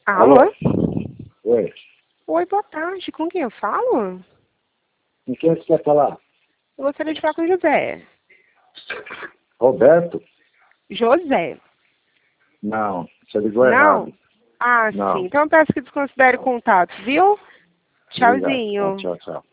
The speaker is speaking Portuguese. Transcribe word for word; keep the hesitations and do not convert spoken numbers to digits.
Alô? Alô? Oi. Oi, boa tarde. Com quem eu falo? Com quem você quer falar? Eu gostaria de falar com o José. Roberto? José. Não, você ligou Não? errado. Ah, Não. sim. Então eu peço que desconsidere o contato, viu? Obrigado. Tchauzinho. Tchau, tchau.